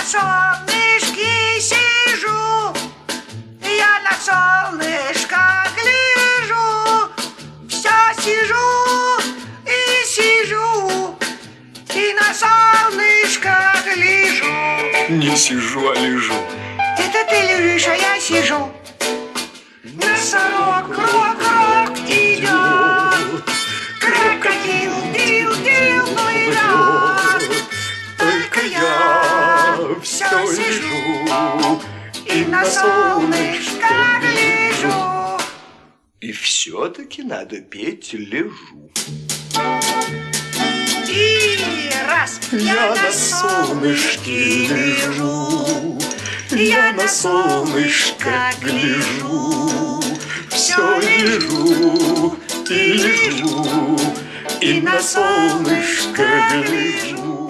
солнышке сижу, я на солнышко гляжу, все сижу и сижу, и на солнышко гляжу. Не сижу, а лежу. Это ты лежишь, а я сижу. Носорог, крок идет, крокодил, дил плывет. Только я все сижу и на солнышко гляжу. И все-таки надо петь лежу. И раз Я на солнышке лежу, я на солнышко гляжу, все лежу и лежу, и на солнышко гляжу.